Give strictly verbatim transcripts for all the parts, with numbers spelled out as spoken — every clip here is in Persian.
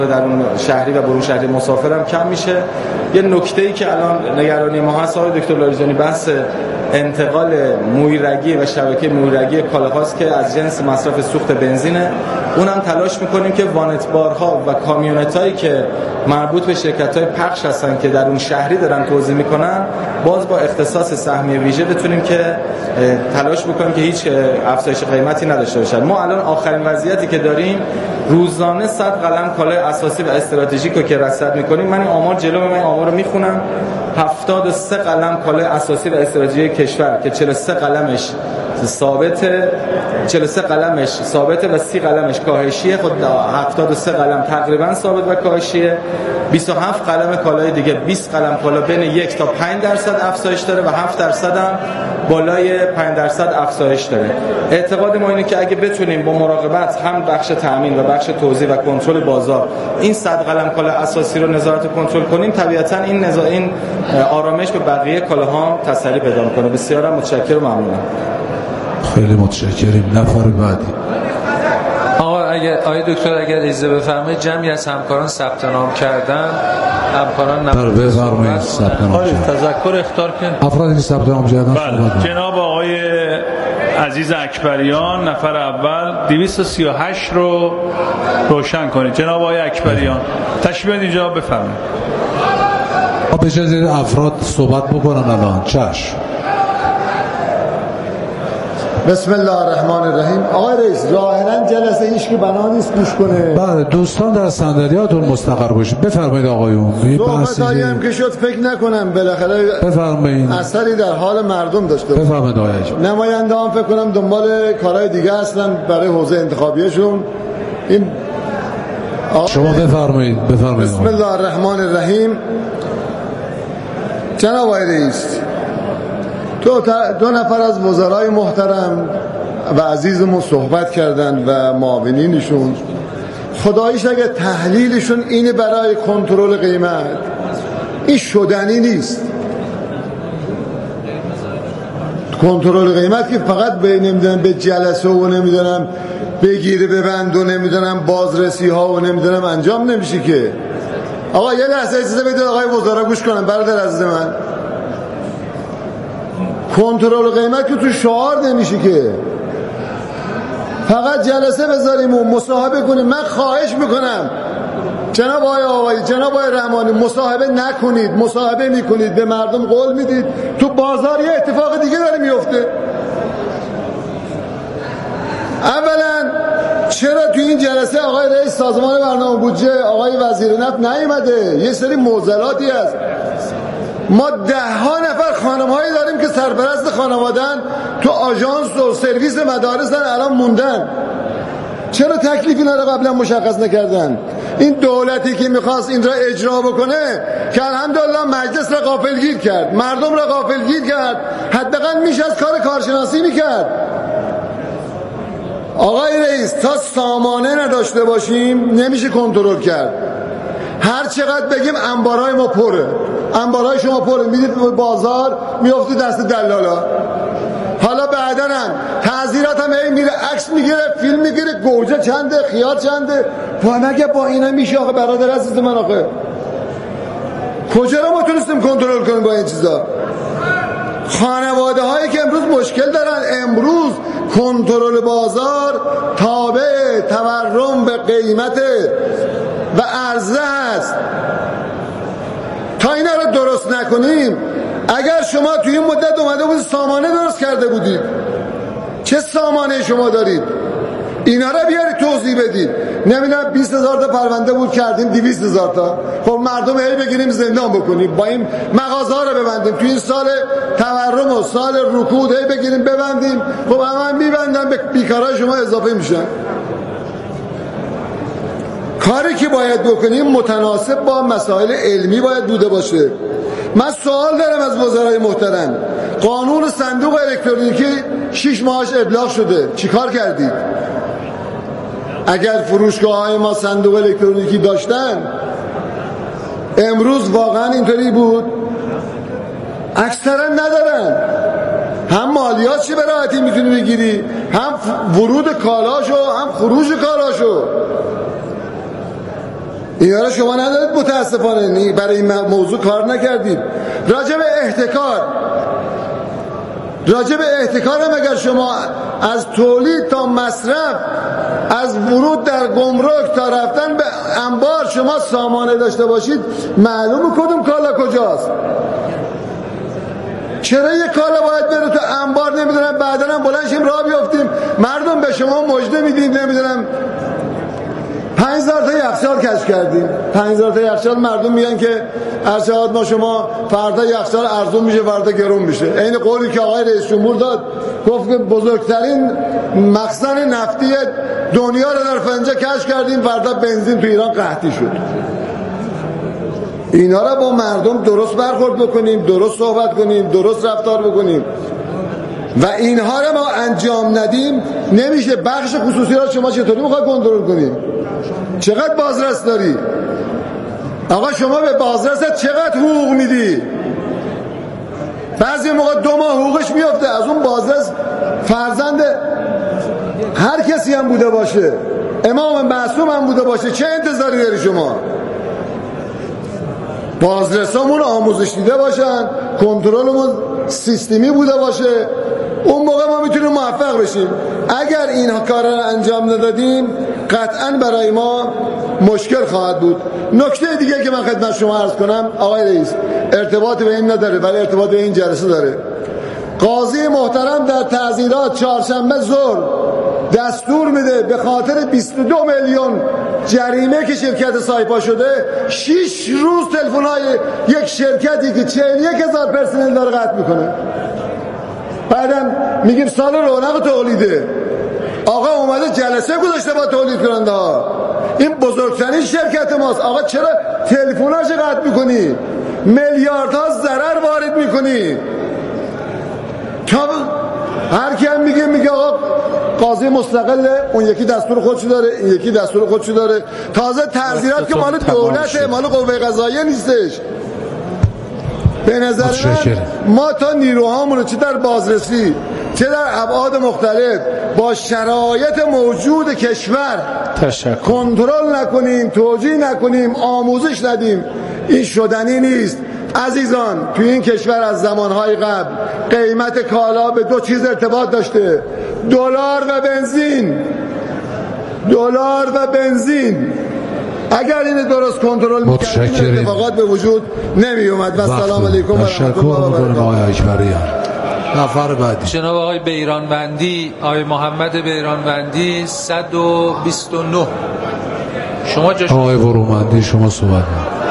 در اون شهری و برون شهری مسافرم کم میشه. یه نکته‌ای که الان نگرانی ما هست آقای دکتر لاریجانی بحث انتقال مویرگی و شبکه مویرگی کالاهاست که از جنس مصرف سوخت بنزینه. اونم تلاش میکنیم که وانتبارها و کامیونتایی که مربوط به شرکت‌های پخش هستن که در اون شهری دارن توزیع میکنن باز با اختصاص سهمیه ویژه بتونیم که تلاش بکنیم که هیچ افزایش قیمتی نداشته باشن. ما الان آخرین وضعیتی که داریم روزانه صد قلم کالای اساسی و استراتژیک رو که رصد میکنیم، من این آمار جلو من آمار رو میخونم، هفتاد و سه قلم کالای اساسی و استراتژیک کشور که چهل و سه قلمش ثابته چهل و سه قلمش ثابته و سی قلمش کاهشیه. خود هفتاد و سه قلم تقریبا ثابت و کاهشیه. بیست و هفت قلم کالای دیگه بیست قلم کالا بین یک تا پنج درصد افزایش داره و هفت درصد هم بالای پنج درصد افزایش داره. اعتقاد ما اینه که اگه بتونیم با مراقبت هم بخش تامین و بخش توزیع و کنترل بازار این صد قلم کالا اساسی رو نظارت و کنترل کنیم، طبیعتا این نظا این آرامش به بقیه کالاها تسری پیدا می‌کنه. بسیار متشکرم و ممنونم. خیلی متشکریم. نفر بعدی. آقا اگر آقای دکتر اگر اجازه بفرمایید، جمعی از همکاران ثبت نام کردن. همکاران نام بفرمایید ثبت نام کردن. تذکر اختار کن. افرادی که ثبت نام کردن. بله. جناب آقای عزیز اکبریان نفر اول دویست و سی و هشت رو روشن کنید. جناب آقای اکبریان تشریف اینجا بفرمایید. به جای افراد صحبت بکنن الان. چشم. بسم الله الرحمن الرحیم. آقای رئیس ظاهرا جلسه هیچ که بنا نیست گوش کنه. بله دوستان در صندلیاتون مستقر باشید. بفرمایید آقایون. صحبتایی هم که شد فکر نکنم بالاخره بفرمایید اثری در حال مردم داشته باشه. بفرمایید آقای. نماینده هم فکر کنم دنبال کارهای دیگه هستن برای حوزه انتخابیشون. این شما بفرمایید بفرمایید. بسم الله الرحمن الرحیم. جناب آقای رئیس، تو دو نفر از وزرای محترم و عزیزمون صحبت کردن و معاونینشون، خداییش اگه تحلیلشون اینه برای کنترل قیمت، این شدنی نیست. کنترل قیمت که فقط به نمیدونم به جلسه و نمیدونم بگیره ببند و نمیدونم بازرسی ها و نمیدونم انجام نمیشه که. آقا یه لحظه اجازه بدید آقای وزرا گوش کنم. برادر عزیز من، کنترل قیمت که تو شعار نمیشه که فقط جلسه بذاریم و مصاحبه کنیم. من خواهش میکنم جناب آقای آقایی جناب آقای رحمانی مصاحبه نکنید. مصاحبه میکنید به مردم قول میدید، تو بازار یه اتفاق دیگه داره میفته. اولا چرا تو این جلسه آقای رئیس سازمان برنامه بودجه آقای وزیر نفت نیومده؟ یه سری معضلاتی هست. ما ده ها نفر خانم‌هایی داریم که سرپرست خانواده‌اند، تو آژانس و سرویس مدارس الان موندن. چرا تکلیف اینا رو قبلا مشخص نکردن؟ این دولتی که میخواست این را اجرا بکنه که الحمدلله مجلس را غافلگیر کرد، مردم را غافلگیر کرد، حداقل میشه از کار کارشناسی میکرد. آقای رئیس تا سامانه نداشته باشیم نمیشه کنترل کرد. هر چقدر بگیم انبارهای ما پره، انبارهای شما پره، میدید بازار میفته دست دلالا. حالا بعدن هم تعذیرات هم هی میره، عکس میگیره، فیلم میگیره، گوجه چنده، خیار چنده. مگه با اینا میشه آخه برادر عزیز من؟ آخه کجا رو ما تونستیم کنترل کنیم با این چیزا؟ خانواده هایی که امروز مشکل دارن، امروز کنترل بازار تابع تورم به قیمت و عرضه هست. تا اینا رو درست نکنیم، اگر شما توی این مدت اومده بودید سامانه درست کرده بودید، چه سامانه شما دارید؟ اینا رو بیارید توضیح بدید. نمیدونم بیست هزار تا پرونده بود کردیم دویست هزار تا. خب مردم هی بگیریم زندان بکنیم، با این مغازه ها رو ببندیم، توی این سال تورم و سال رکود هی بگیریم ببندیم. خب همه میبندن، به بیکارای شما اضافه میشن. کاری که باید بکنیم متناسب با مسائل علمی باید بوده باشه. من سوال دارم از وزرای محترم، قانون صندوق الکترونیکی شش ماهش ابلاغ شده، چیکار کردید؟ اگر فروشگاه های ما صندوق الکترونیکی داشتن امروز واقعا اینطوری بود؟ اکثرا ندارن. هم مالیات چی به راحتی میتونی بگیری، هم ورود کالاشو هم خروج کالاشو. اینا رو شما ندارید متاسفانه، برای این موضوع کار نکردید. راجع به احتکار راجع به احتکار هم اگر شما از تولید تا مصرف، از ورود در گمرک تا رفتن به انبار شما سامانه داشته باشید، معلومه کدوم کالا کجاست. چرا یک کالا باید بره تو انبار نمیدونم بعدا هم بلند شیم راه بیافتیم مردم به شما مژده میدیم نمیدونم پنج هزار تا یخچال کشف کردیم، پنج هزار تا یخچال مردم میگن که هر چقدر ما شما فردا یخچال ارزون میشه فردا گرون میشه. این قولی که آقای رئیس جمهور داد، گفت که بزرگترین مخزن نفتی دنیا رو در فنجه کشف کردیم، فردا بنزین تو ایران قحطی شد. اینا رو با مردم درست برخورد بکنیم، درست صحبت کنیم، درست رفتار بکنیم و اینها رو ما انجام ندیم نمیشه. بخش خصوصی را شما چطوری میخوای کنترل کنیم؟ چقدر بازرس داری؟ آقا شما به بازرست چقدر حقوق میدی؟ بعضی موقع دو ماه حقوقش میفته. از اون بازرس فرزند هر کسی هم بوده باشه، امام معصوم هم بوده باشه، چه انتظاری داری شما؟ بازرسامون آموزش دیده باشن، کنترلمون سیستمی بوده باشه، اون موقع ما میتونیم موفق بشیم. اگر این کار را انجام ندادیم قطعا برای ما مشکل خواهد بود. نکته دیگه که من خدمت شما عرض کنم آقای رئیس، ارتباط به این نداره ولی ارتباط به این جلسه داره. قاضی محترم در تعزیرات چهارشنبه ظهر دستور میده به خاطر بیست و دو میلیون جریمه که شرکت سایپا شده، شش روز تلفن‌های یک شرکتی که چهل و یک هزار پرسنل داره قطع میکنه. بعدم میگیم سال رونق تولیده. آقا اومده جلسه گذاشته با تولید کننده ها، این بزرگترین شرکت ماست. آقا چرا تلفن‌هاش قطع میکنی؟ میلیاردها ضرر وارد میکنی. تا هر کی هم میگه میگه آقا قاضی مستقله، اون یکی دستور خودشو داره، این یکی دستور خودشو داره. تازه تعزیرات که مال دولته، مال قوه قضاییه نیستش. به نظر من ما تا نیروهامون رو چه در بازرسی چه در ابعاد مختلف با شرایط موجود کشور کنترل نکنیم، توجیه نکنیم، آموزش ندیم، این شدنی نیست. عزیزان، توی این کشور از زمانهای قبل قیمت کالا به دو چیز ارتباط داشته: دلار و بنزین. دلار و بنزین اگر این درست کنترل می‌کردیم اتفاقات به وجود نمی اومد. و السلام علیکم و رحمت الله و برکاته. نفر بعدی جناب آقای بیرانوندی، آقای محمد بیرانوندی صد و بیست و نه. شما جاش آقای برومندی شما صحبت کنید.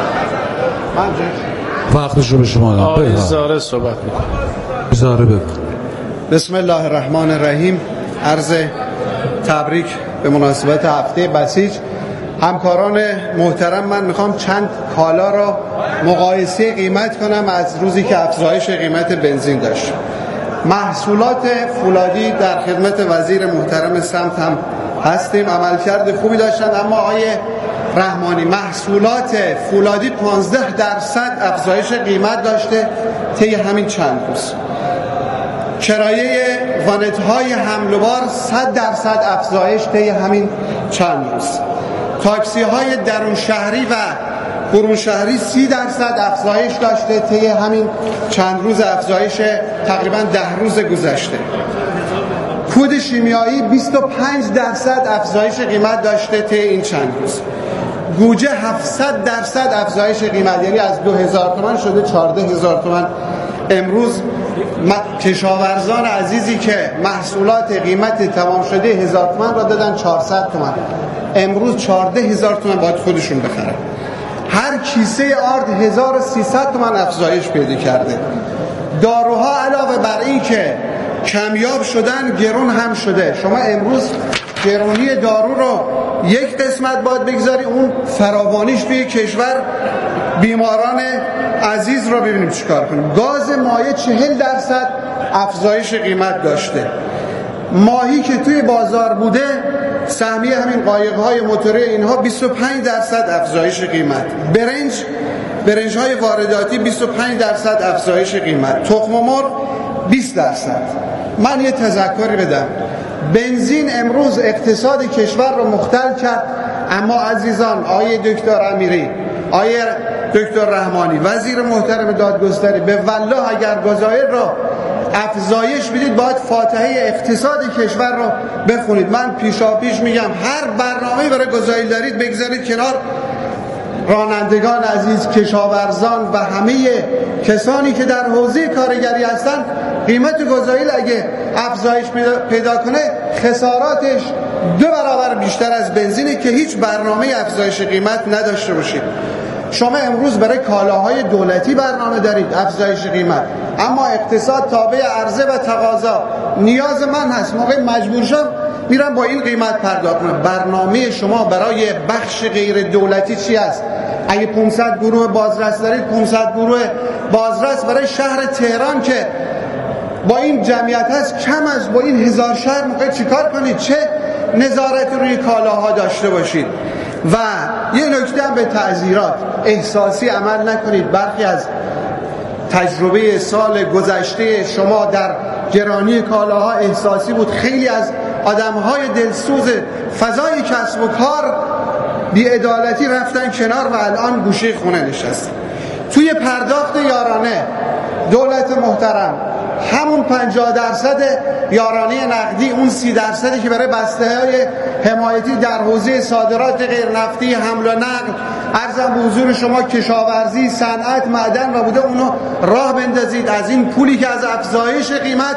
وقتش رو به شما دادم. آقای زاره صحبت می‌کنه. زاره بگو. بسم الله الرحمن الرحیم. عرض تبریک به مناسبت هفته بسیج. همکاران محترم، من میخوام چند کالا را مقایسه قیمت کنم از روزی که افزایش قیمت بنزین داشت. محصولات فولادی در خدمت وزیر محترم سمت هم هستیم، عملکرد خوبی داشتن، اما آقای رحمانی محصولات فولادی پانزده درصد افزایش قیمت داشته طی همین چند روز. کرایه وانت‌های حمل و بار صد درصد افزایش طی همین چند روز. تاکسی های درون شهری و برون شهری سی درصد افزایش داشته طی همین چند روز افزایش تقریبا ده روز گذشته. کود شیمیایی بیست و پنج درصد افزایش قیمت داشته طی این چند روز. گوجه هفتصد درصد افزایش قیمت، یعنی از دو هزار تومان شده چهارده هزار تومان. امروز کشاورزان عزیزی که محصولات قیمت تمام شده هزار تومان را دادن چهارصد تومان، امروز چهارده هزار تومان باید خودشون بخرن. هر کیسه آرد هزار و سیصد تومان افزایش پیدا کرده. داروها علاوه بر این که کمیاب شدن، گرون هم شده. شما امروز گرونی دارو رو یک قسمت باید بگذاری، اون فراوانیش توی کشور بیماران عزیز رو ببینیم چیکار کنیم. گاز مایع چهل درصد افزایش قیمت داشته. ماهی که توی بازار بوده، سهمیه همین قایق‌های موتوری اینها بیست و پنج درصد افزایش قیمت. برنج برنج‌های وارداتی بیست و پنج درصد افزایش قیمت. تخم مرغ بیست درصد. من یه تذکری بدم. بنزین امروز اقتصاد کشور رو مختل کرد. اما عزیزان، آیه دکتر امیری، آیه دکتر رحمانی، وزیر محترم دادگستری، به والله اگر گزایر را افزایش بدید باید فاتحه اقتصاد کشور را بخونید. من پیشا پیش میگم هر برنامه‌ای برای گزایل دارید بگذارید کنار. رانندگان عزیز، کشاورزان و همه کسانی که در حوزه کارگری هستند، قیمت گزایل اگه افزایش پیدا کنه خساراتش دو برابر بیشتر از بنزینه که هیچ برنامه افزایش قیمت نداشته باشید. شما امروز برای کالاهای دولتی برنامه دارید افزایش قیمت، اما اقتصاد تابع عرضه و تقاضا. نیاز من هست موقع مجبور شم میرم با این قیمت پرداخت کنم. برنامه شما برای بخش غیر دولتی چی است؟ اگه پانصد گروه بازرس دارید، پانصد گروه بازرس برای شهر تهران که با این جمعیت هست کم از با این هزار شهر موقع چیکار کنید؟ چه نظارت روی کالاها داشته باشید؟ و یه نکته هم به تعزیرات احساسی عمل نکنید. برخی از تجربه سال گذشته شما در گرانی کالاها احساسی بود. خیلی از آدمهای دلسوز فضای کسب و کار بی‌عدالتی رفتن کنار و الان گوشه خونه نشستن. توی پرداخت یارانه دولت محترم همون پنجاه درصد یارانه نقدی، اون سی درصدی که برای بسته‌های حمایتی در حوزه صادرات غیر نفتی، حمل و نقل، عرضم به حضور شما کشاورزی، صنعت، معدن و بوده، اونو راه بندازید. از این پولی که از افزایش قیمت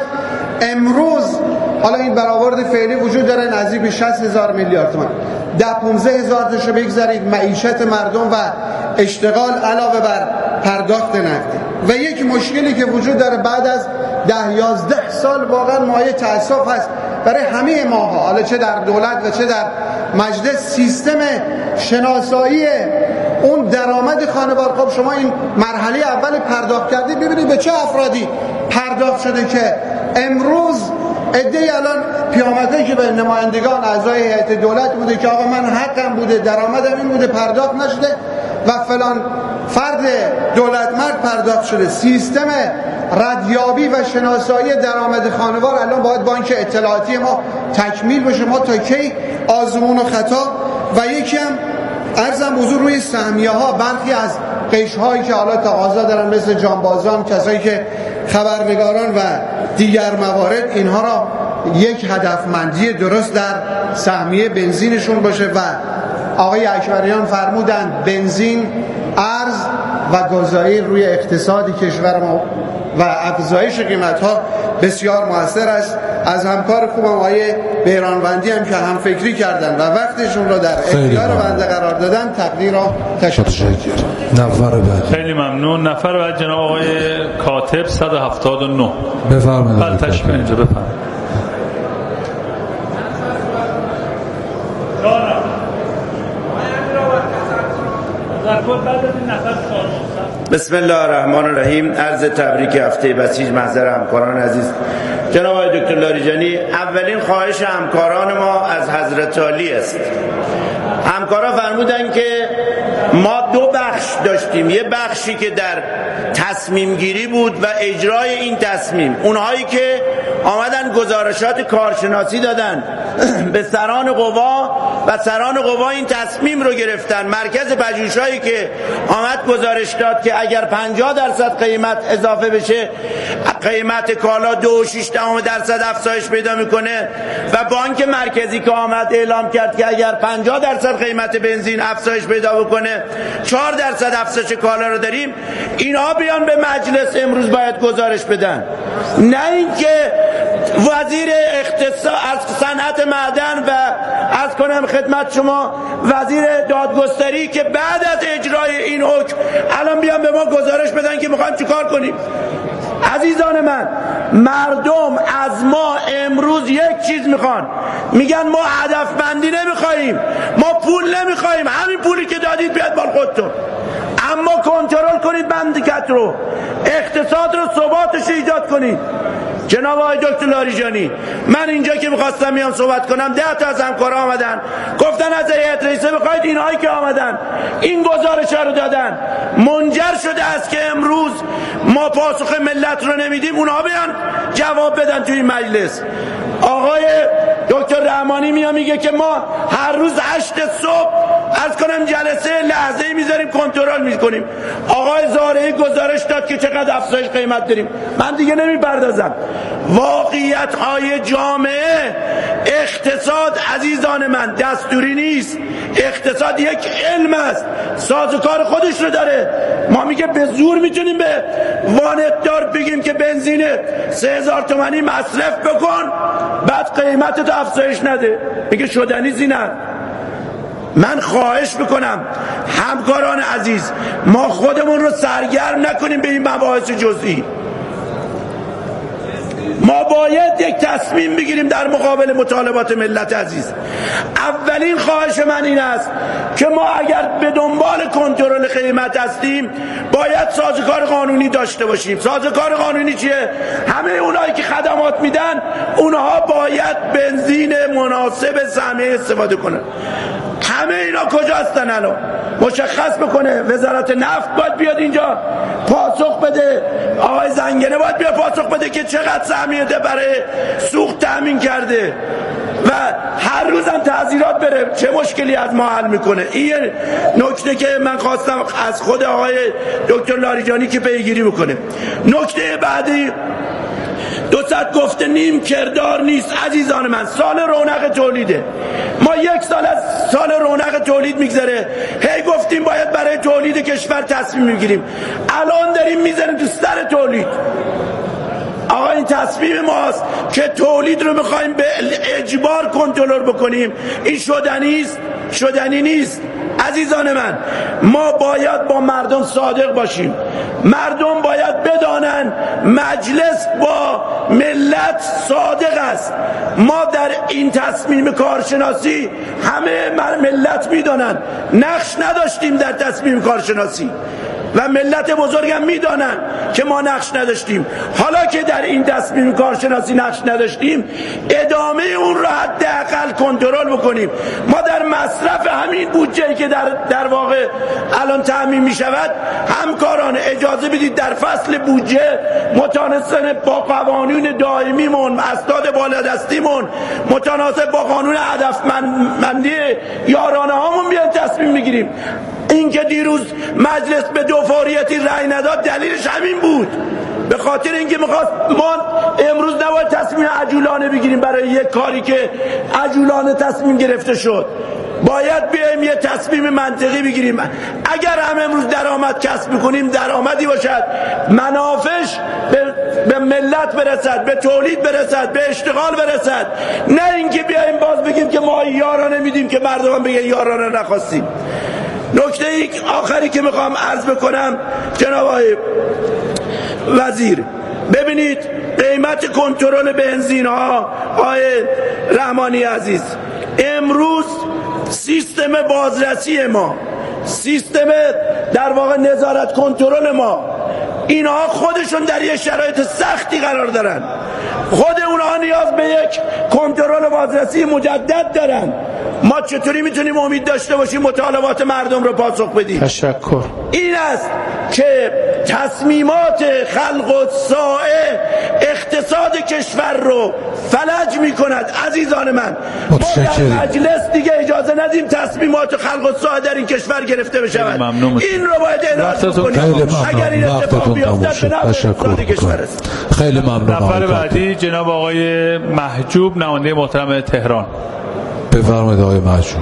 امروز، حالا این برآورد فعلی وجود داره نزدیک به شصت هزار میلیارد تومان، ده پانزده هزار تاشو بگذارید معیشت مردم و اشتغال علاوه بر پرداخت نقدی. و یک مشکلی که وجود داره بعد از ده یازده سال واقعا مایه تأسف هست برای همه ماها، حالا چه در دولت و چه در مجلس، سیستم شناسایی اون درآمد خانوار. خب شما این مرحله اول پرداخت کردید، ببینید به چه افرادی پرداخت شده که امروز عده‌ای الان پیامدهایی که به نمایندگان اعضای هیئت دولت بوده که آقا من حقم بوده، درآمدم این بوده، پرداخت نشده و فلان فرد دولت مرد پرداخت شده. سیستم ردیابی و شناسایی درآمد خانوار الان باید بانک اطلاعاتی ما تکمیل بشه. ما تا کی آزمون و خطا. و یکی هم عرضم حضور روی سهمیه ها، برخی از قیش هایی که حالا تقاضا دارن مثل جانبازان، کسایی که خبرنگاران و دیگر موارد، اینها را یک هدفمندی درست در سهمیه بنزینشون باشه. و آقای اکبریان فرمودند بنزین، ارز و گزایل روی اقتصاد کشور ما و افزایش قیمت ها بسیار موثر است. از همکار خوبم آقای بهرانوندی هم که هم فکری کردن و وقتشون رو در اختیار بنده قرار دادن تقدیر را تشکر. نفر بعد. خیلی ممنون. نفر بعد جناب آقای کاتب صد و هفتاد و نه. بفرمایید. بله تشریف اینجا بفرمایید. بسم الله الرحمن الرحیم. عرض تبریک هفته بسیج محضر همکاران عزیز. جناب آقای دکتر لاریجانی، اولین خواهش همکاران ما از حضرت عالی است. همکارا فرمودن که ما دو بخش داشتیم، یه بخشی که در تصمیم گیری بود و اجرای این تصمیم، اونهایی که آمدن گزارشات کارشناسی دادن به سران قوا و سران قوا این تصمیم رو گرفتن. مرکز پژوهش‌هایی که آمد گزارش داد که اگر پنجاه درصد قیمت اضافه بشه قیمت کالا دو و شش دهم درصد افزایش پیدا میکنه، و بانک مرکزی که آمد اعلام کرد که اگر پنجاه درصد قیمت بنزین افزایش پیدا بکنه چهار درصد افزایش کالا رو داریم. اینها بیان به مجلس امروز باید گزارش بدن، نه اینکه وزیر اقتصاد از صنعت معدن و از کنم خدمت شما وزیر دادگستری که بعد از اجرای این حکم الان بیان به ما گزارش بدن که میخوایم چیکار کنیم. عزیزان من، مردم از ما امروز یک چیز میخوان، میگن ما هدفمندی نمیخوایم، ما پول نمیخوایم، همین پولی که دادید بیاد مال خودتون، اما کنترل کنید مملکت رو، اقتصاد رو، ثباتش ایجاد کنید. جناب آقای دکتر لاریجانی، من اینجا که میخواستم میام صحبت کنم ده تا از همکارا آمدن گفتن از هیئت رئیسه بخواید اینهایی که آمدن این گزارش رو دادن، منجر شده است که امروز ما پاسخ ملت رو نمیدیم، اونها بیان جواب بدن توی این مجلس. آقای دکتر رحمانی میاد میگه که ما هر روز هشت صبح از کنم جلسه لحظه‌ای میذاریم کنترل میکنیم. آقای زارعی گزارش داد که چقدر افزایش قیمت داریم. من دیگه نمیپردازم. واقعیت های جامعه، اقتصاد عزیزان من دستوری نیست. اقتصاد یک علم است، سازوکار خودش رو داره. ما میگه به زور میتونیم به وانتدار بگیم که بنزین سه هزار تومانی مصرف بکن بعد قیمت تو افزایش نده، میگه شدنی زینن. من خواهش میکنم همکاران عزیز ما خودمون رو سرگرم نکنیم به این مباحث جزئی. ما باید یک تصمیم بگیریم در مقابل مطالبات ملت عزیز. اولین خواهش من این است که ما اگر به دنبال کنترل قیمت هستیم باید سازوکار قانونی داشته باشیم. سازوکار قانونی چیه؟ همه اونایی که خدمات میدن اونها باید بنزین مناسب سهمیه استفاده کنن. همه اینا کجا هستن الان؟ مشخص بکنه. وزارت نفت باید بیاد اینجا پاسخ بده، آقای زنگنه باید بیاد پاسخ بده که چقدر سهمیه برای سوخت تامین کرده و هر روز هم تعزیرات بره چه مشکلی از ما حل میکنه. این نکته که من خواستم از خود آقای دکتر لاریجانی که پیگیری بکنه. نکته بعدی دو صد گفته نیم کردار نیست. عزیزان من سال رونق تولیده، ما یک سال از سال رونق تولید میگذره، هی گفتیم باید برای تولید کشور تصمیم میگیریم، الان داریم میزنیم تو سر تولید. آقا این تصمیم ماست که تولید رو میخوایم به اجبار کنترل بکنیم. این شدنی است؟ شدنی نیست. عزیزان من ما باید با مردم صادق باشیم. مردم باید بدانن مجلس با ملت صادق است. ما در این تصمیم کارشناسی همه ملت میدانن نقش نداشتیم در تصمیم کارشناسی و ملت بزرگم میدانن که ما نقش نداشتیم. حالا که در این تصمیم کارشناسی نقش نداشتیم ادامه اون را حداقل کنترل بکنیم. ما در مصرف همین بودجه‌ای که در در واقع الان تامین می شود همکاران اجازه بدید در فصل بودجه متناسب با قوانین دائمیمون، اسناد بالادستیمون، متناسب با قانون هدفمندی یارانه هامون بیان تصمیم بگیریم. این که دیروز مجلس به دو فوریتی رأی نداد دلیلش همین بود، به خاطر اینکه میخواست ما امروز نباید تصمیم عجولانه بگیریم برای یک کاری که عجولانه تصمیم گرفته شد. باید بیایم یه تصمیم منطقی بگیریم. اگر هم امروز درآمد کسب میکنیم درآمدی باشد منافعش به, به ملت برسد، به تولید برسد، به اشتغال برسد، نه اینکه بیایم باز بگیم که ما یارانه میدیم که مردم بگن یارانه نخواستیم. نکته ای آخری که میخوام عرض بکنم جناب آقای وزیر، ببینید قیمت کنترل بنزین ها آقای رحمانی عزیز، امروز سیستم بازرسی ما، سیستم در واقع نظارت کنترل ما، اینها خودشون در یه شرایط سختی قرار دارن. خود اونها نیاز به یک کنترل بازرسی مجدد دارن. ما چطوری میتونیم امید داشته باشیم مطالبات مردم رو پاسخ بدیم؟ تشکر. این است که تصمیمات خلق و سائه اقتصاد کشور رو فلج میکند. عزیزان من ما در مجلس دیگه اجازه ندیم تصمیمات خلق و سائه در این کشور گرفته بشود. این رو باید اعلام کنیم. اگر این اتفاق بیفته به نفع اقتصاد کشور است. خیلی ممنون. نفر بعدی جناب آقای محجوب نماینده محترم تهران. بفرمایید آقای محجوب.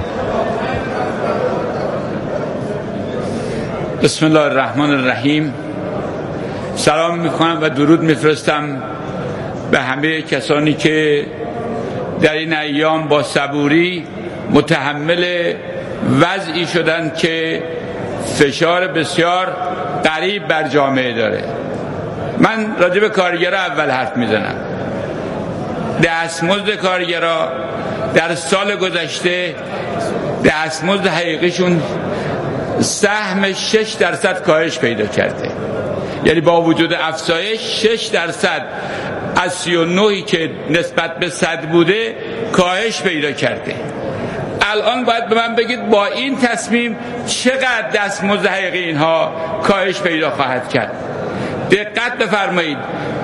بسم الله الرحمن الرحیم. سلام میکنم و درود میفرستم به همه کسانی که در این ایام با صبوری متحمل وضعی شدن که فشار بسیار غریب بر جامعه داره. من راجع به کارگرها اول حرف میزنم. دستمزد کارگرها در سال گذشته دستمزد حقیقیشون سهم شش درصد کاهش پیدا کرده، یعنی با وجود افزایش شش درصد از سی و نه که نسبت به صد بوده کاهش پیدا کرده. الان باید به من بگید با این تصمیم چقدر دستمزد حقیقی اینها کاهش پیدا خواهد کرد؟ دقت بفرمایید.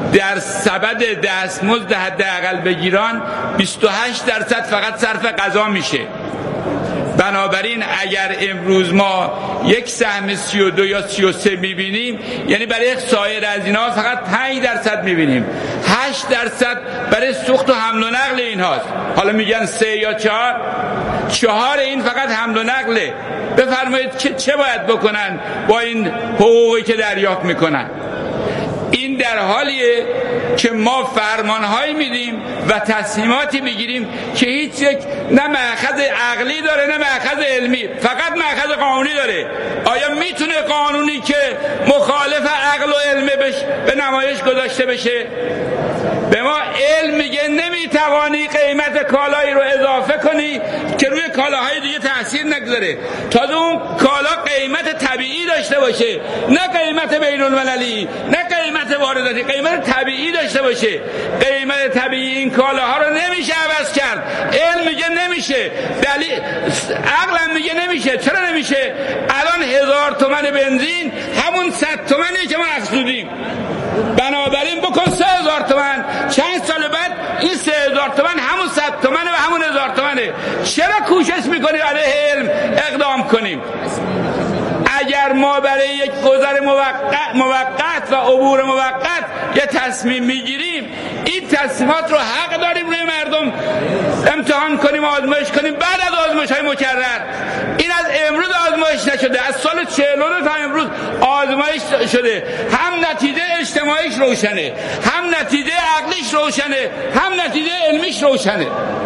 در سبد دستمزد حداقل بگیران بیست و هشت درصد فقط صرف غذا میشه. بنابراین اگر امروز ما یک سهم سی و دو یا سی و سه میبینیم، یعنی برای سایر از اینا فقط پنج درصد میبینیم. هشت درصد برای سوخت و حمل و نقل اینهاست. حالا میگن سه یا چهار، چهار این فقط حمل و نقله. بفرمایید که چه باید بکنن با این حقوقی که دریافت میکنن؟ این در حالیه که ما فرمانهایی میدیم و تصمیماتی میگیریم که هیچ یک نه مأخذ عقلی داره نه مأخذ علمی، فقط مأخذ قانونی داره. آیا میتونه قانونی که مخالف عقل و علم به نمایش گذاشته بشه؟ به ما علم میگه نمیتوانی قیمت کالایی رو اضافه کنی که روی کالاهای دیگه تاثیر نگذاره، تازه اون کالا قیمت طبیعی داشته باشه، نه قیمت بین المللی، نه قیمت وارداتی، قیمت طبیعی داشته باشه. قیمت طبیعی این کالاها رو نمیشه عوض کرد. علم میگه نمیشه، دلیل عقل میگه نمیشه. چرا نمیشه؟ الان هزار تومن بنزین همون صد تومنیه که ما افزودیم. بنابراین بکن سه هزار تومن، چند سال بعد این سه هزار تومن همون صد تومنه و همون هزار تومنه. چرا کوشش میکنیم علیه علم اقدام کنیم؟ اگر ما برای یک گذر موقت, موقت و عبور موقت یه تصمیم میگیریم، این تصمیمات رو حق داریم روی مردم امتحان کنیم، آزمایش کنیم. بعد از آزمایش های مکرر، این از امروز آزمایش نشده، از سال چهل و دو تا امروز آزمایش شده. هم نتیجه اجتماعیش روشنه، هم نتیجه عقلیش روشنه، هم نتیجه علمیش روشنه.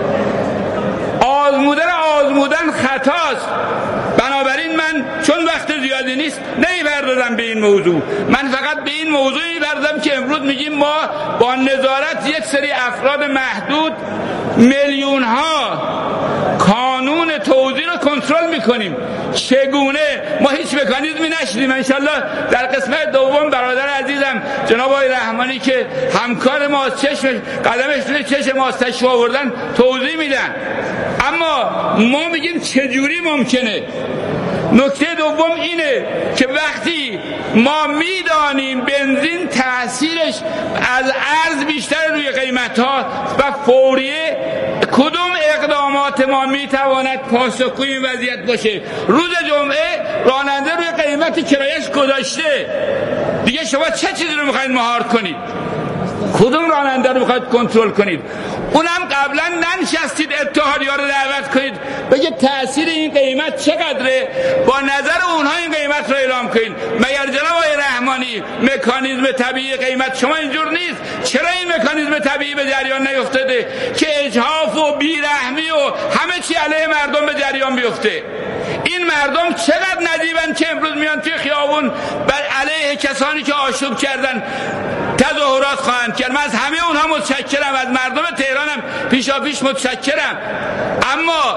آزمودن آزمودن خطاست. بنابراین من چون وقت زیادی نیست نمی‌پردازم به این موضوع. من فقط به این موضوع می‌پردازم که امروز میگیم ما با نظارت یک سری افراد محدود میلیون ها قانون توزیع رو کنترل میکنیم. چگونه؟ ما هیچ مکانیزمی نشدیم. انشالله در قسمت دوم برادر عزیزم جناب آقای رحمانی که همکار ما، چشم قدمش روی چشم ما تشریف آوردن، توضیح میدن. اما ما میگیم چجوری ممکنه؟ نکته دوم اینه که وقتی ما میدانیم بنزین تاثیرش از ارز بیشتر روی قیمت‌ها و فوریه، کدوم اقدامات ما میتواند پاسخگوی این وضعیت باشه؟ روز جمعه راننده روی قیمت کرایش گذاشته، دیگه شما چه چیزی رو میخواید مهار کنید؟ کدوم راننده رو میخواید کنترل کنید؟ اونم قبلا ننشستید اتحادیه‌ها رو دعوت کنید بگه تأثیر این قیمت چقدره، با نظر اونها این قیمت رو اعلام کنید. مگر جناب آقای رحمانی مکانیزم طبیعی قیمت شما اینجور نیست؟ چرا این مکانیزم طبیعی به جریان نیفتاده که اجحاف و بیرحمی و همه چی علیه مردم به جریان بیفته؟ این مردم چقدر ندیبن که امروز میان توی خیابون بر علیه کسانی که آشوب کردن تظاهرات خواهند کرد. من از همه اونها متشکرم، از مردم تهرانم پیشا پیش متشکرم. اما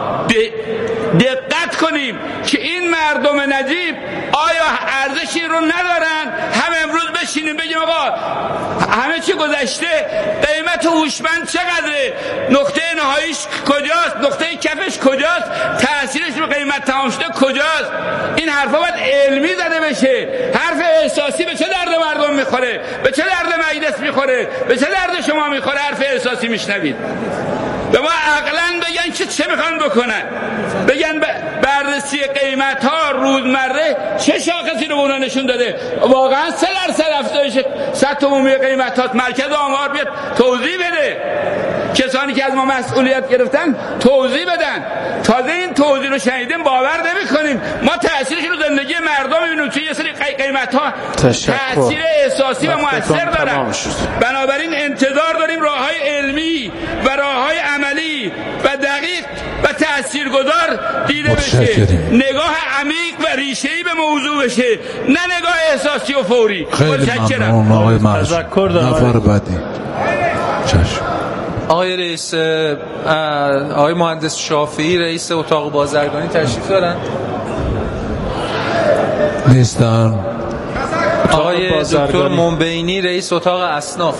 دقت کنیم که این مردم نجیب آیا ارزشی رو ندارن؟ هم امروز بشینیم بگیم آقا همه چی گذشته، قیمت هوشمند چقدره، نقطه نهاییش کجاست، نقطه کفش کجاست، تأثیرش رو قیمت تمام شده کجاست؟ این حرفا باید علمی زده بشه. حرف احساسی به چه درد مردم میخوره؟ به چه درد مجلس میخوره؟ به چه درد شما میخوره؟ حرف احساسی میشنوید. به ما عقلاً بگن که چه میخوان بکنن، بگن بررسی قیمت ها روزمره چه شاخصی رو اونا نشون داده. واقعا سه درصد افزایش سطح عمومی قیمت ها، مرکز آمار بیاد توضیح بده، کسانی که از ما مسئولیت گرفتن توضیح بدن. تازه این توضیح رو شنیدیم باور نمی‌کنیم. ما تأثیرش رو زندگی مردم می‌بینیم توی یه سری قیمت ها تأثیر احساسی و مؤثر دارن. بنابراین انتظار داریم راه‌های علمی و راه‌های عملی و دقیق و تاثیرگذار دیده بشه، نگاه عمیق و ریشه‌ای به موضوع بشه، نه نگاه احساسی و فوری. متشکرم. آقای تذکر دارم. نفر بعدی. چشم. آقای رئیس، آقای مهندس شافعی رئیس اتاق بازرگانی تشریف دارن؟ نیستن. آقای دکتر منبینی رئیس اتاق اصناف.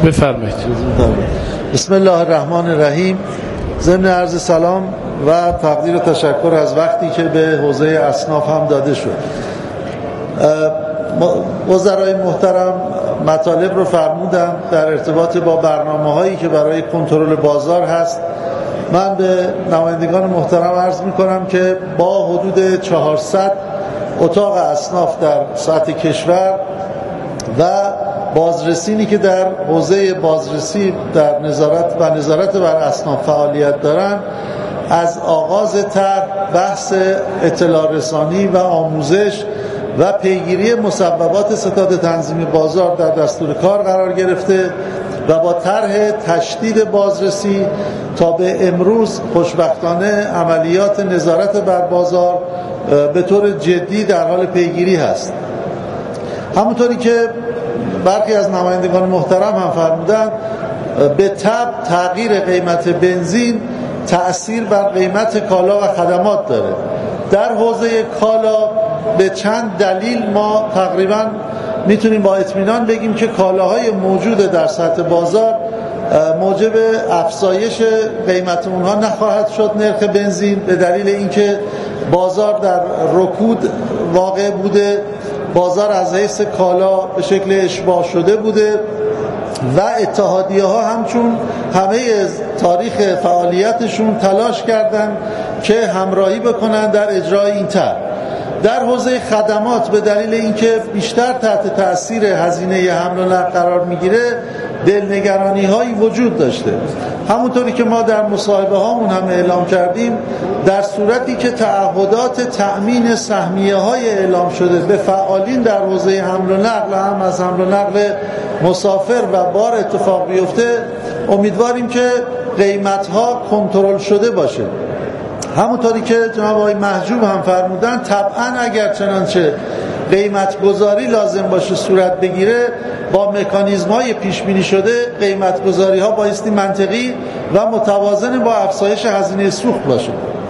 بفرمایید. بسم الله الرحمن الرحیم. ضمن عرض سلام و تقدیر و تشکر از وقتی که به حوزه اصناف هم داده شد. وزرای محترم مطالب رو فرمودم در ارتباط با برنامه هایی که برای کنترل بازار هست. من به نمایندگان محترم عرض می کنم که با حدود چهارصد اتاق اصناف در سطح کشور و بازرسینی که در حوزه بازرسی در نظارت و نظارت بر اصناف فعالیت دارن، از آغاز طرح بحث اطلاع رسانی و آموزش و پیگیری مسببات ستاد تنظیم بازار در دستور کار قرار گرفته و با طرح تشدید بازرسی تا به امروز خوشبختانه عملیات نظارت بر بازار به طور جدی در حال پیگیری هست. همونطوری که برخی از نمایندگان محترم هم فرمودند، به تبع تغییر قیمت بنزین تأثیر بر قیمت کالا و خدمات داره. در حوزه کالا به چند دلیل ما تقریبا میتونیم با اطمینان بگیم که کالاهای موجود در سطح بازار موجب افزایش قیمت اونها نخواهد شد. نرخ بنزین به دلیل اینکه بازار در رکود واقع بوده، بازار از حیث کالا به شکل اشباع شده بوده و اتحادیه ها همچون همه تاریخ فعالیتشون تلاش کردن که همراهی بکنن در اجرای این طرح. در حوزه خدمات به دلیل اینکه بیشتر تحت تأثیر هزینه حمل و نقل قرار میگیره، دلنگرانی هایی وجود داشته. همونطوری که ما در مصاحبه هامون هم اعلام کردیم، در صورتی که تعهدات تأمین سهمیه های اعلام شده به فعالین در حوزه حمل و نقل، هم از حمل و نقل مسافر و بار اتفاق بیفته، امیدواریم که قیمت ها کنترل شده باشه. همونطوری که جناب آقای محجوب هم فرمودن، طبعا اگر چنانچه قیمت گذاری لازم باشه صورت بگیره، با مکانیزم های پیش بینی شده قیمت گذاری ها بایستی منطقی و متوازن با افزایش هزینه سوخت باشه.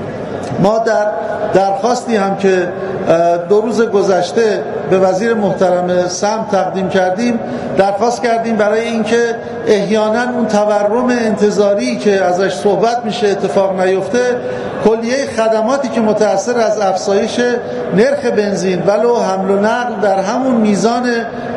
ما در درخواستی هم که دو روز گذشته به وزیر محترم سمت تقدیم کردیم، درخواست کردیم برای اینکه احیانا اون تورم انتظاری که ازش صحبت میشه اتفاق نیفته، کلیه خدماتی که متأثر از افزایش نرخ بنزین ولو حمل و نقل در همون میزان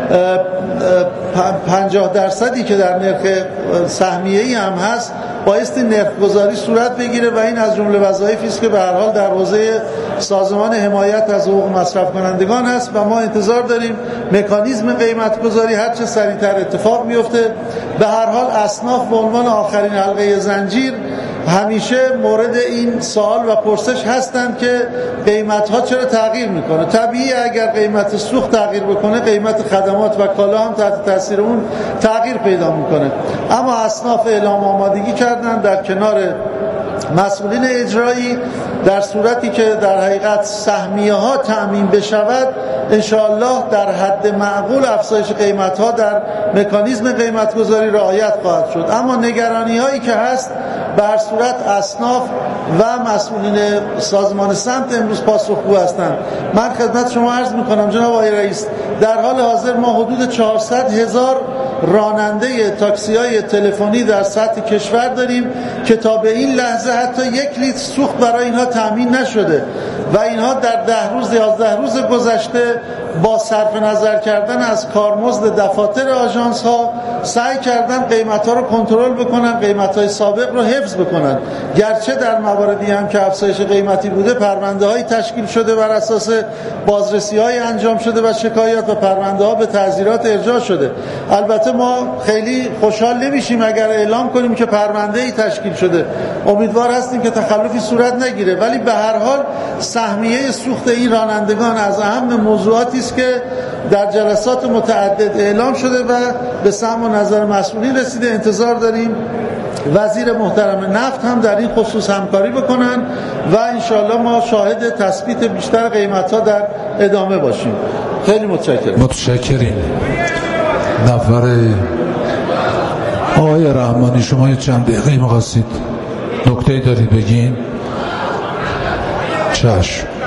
پنجاه درصدی که در نرخ سهمیه‌ای هم هست بایستی نرخ گذاری صورت بگیره و این از جمله وظایفی است که به هر حال در حوزه سازمان حمایت از حقوق مصرف کنندگان هست و ما انتظار داریم مکانیزم قیمت گذاری هر چه سریعتر اتفاق میفته. به هر حال اصناف به عنوان آخرین حلقه زنجیر همیشه مورد این سوال و پرسش هستند که قیمت ها چرا تغییر میکنه. طبیعیه اگر قیمت سوخت تغییر بکنه، قیمت خدمات و کالا هم تحت تاثیر اون تغییر پیدا میکنه. اما اصناف اعلام آمادگی کردن در کنار مسئولین اجرایی، در صورتی که در حقیقت سهمیه ها تأمین بشود، انشاءالله در حد معقول افزایش قیمت ها در مکانیزم قیمت گذاری رعایت خواهد شد. اما نگرانی هایی که هست، به هر صورت اصناف و مسئولین سازمان سمت امروز پاسخگو هستند. من خدمت شما عرض میکنم جناب آقای رئیس، در حال حاضر ما حدود چهارصد هزار راننده تاکسی های تلفنی در سطح کشور داریم که تا به این لحظه حتی یک لیتر سوخت برای اینها تامین نشده و اینها در ده روز یازده روز گذشته با صرف نظر کردن از کارمزد دفاتر آژانس ها سعی کردن قیمت ها رو کنترل بکنن، قیمت های سابق رو حفظ بکنن. گرچه در مواردی هم که افزایش قیمتی بوده، پرونده های تشکیل شده بر اساس بازرسی های انجام شده و شکایات و پرونده ها به تعزیرات ارجاع شده. البته ما خیلی خوشحال نمیشیم اگر اعلام کنیم که پرونده ای تشکیل شده، امیدوار هستیم که تخلفی صورت نگیره، ولی به هر حال سهمیه سوخت این رانندگان از اهم موضوعاتی است که در جلسات متعدد اعلام شده و به سمع و نظر مسئولین رسیده. انتظار داریم وزیر محترم نفت هم در این خصوص همکاری بکنن و انشاءالله ما شاهد تثبیت بیشتر قیمت‌ها در ادامه باشیم. خیلی متشکرم. متشکریم. نفر آقای رحمانی، شما یه چند دقیقه می‌خواستید نکته‌ای دارید بگین؟ چشم.